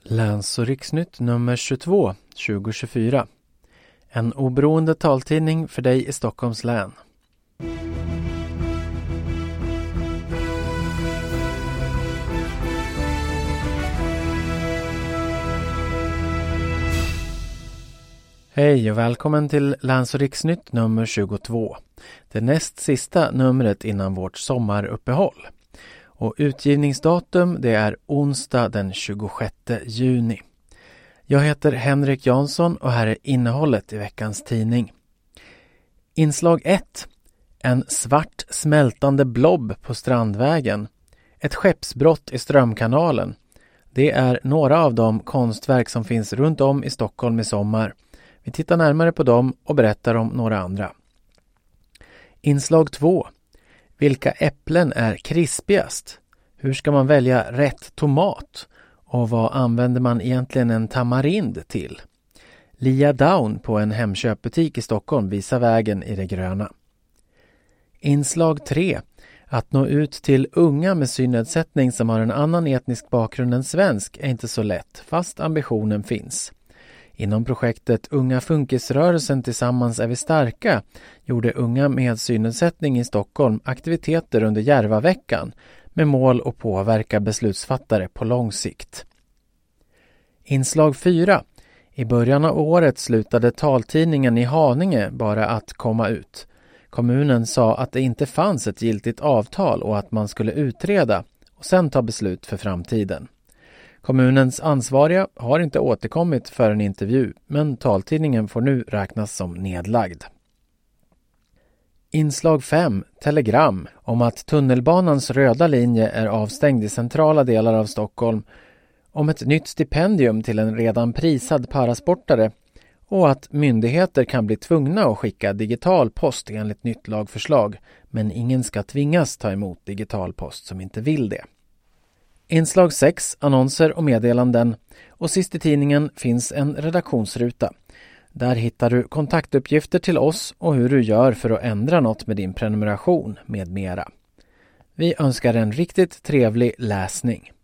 Läns- och riksnytt nummer 22, 2024. En oberoende taltidning för dig i Stockholms län. Hej och välkommen till Läns- och riksnytt nummer 22. Det näst sista numret innan vårt sommaruppehåll. Och utgivningsdatum det är onsdag den 26 juni. Jag heter Henrik Jansson och här är innehållet i veckans tidning. Inslag 1. En svart smältande blob på Strandvägen. Ett skeppsbrott i Strömkanalen. Det är några av de konstverk som finns runt om i Stockholm i sommar. Vi tittar närmare på dem och berättar om några andra. Inslag 2. Vilka äpplen är krispigast? Hur ska man välja rätt tomat? Och vad använder man egentligen en tamarind till? Lia Down på en Hemköpbutik i Stockholm visar vägen i det gröna. Inslag 3. Att nå ut till unga med synnedsättning som har en annan etnisk bakgrund än svensk är inte så lätt, fast ambitionen finns. Inom projektet Unga funkisrörelsen tillsammans är vi starka gjorde unga med synnedsättning i Stockholm aktiviteter under Järvaveckan med mål att påverka beslutsfattare på lång sikt. Inslag 4. I början av året slutade taltidningen i Haninge bara att komma ut. Kommunen sa att det inte fanns ett giltigt avtal och att man skulle utreda och sen ta beslut för framtiden. Kommunens ansvariga har inte återkommit för en intervju, men taltidningen får nu räknas som nedlagd. Inslag 5. Telegram om att tunnelbanans röda linje är avstängd i centrala delar av Stockholm, om ett nytt stipendium till en redan prisad parasportare och att myndigheter kan bli tvungna att skicka digital post enligt nytt lagförslag, men ingen ska tvingas ta emot digital post som inte vill det. Inslag 6, annonser och meddelanden och sist i tidningen finns en redaktionsruta. Där hittar du kontaktuppgifter till oss och hur du gör för att ändra något med din prenumeration med mera. Vi önskar en riktigt trevlig läsning.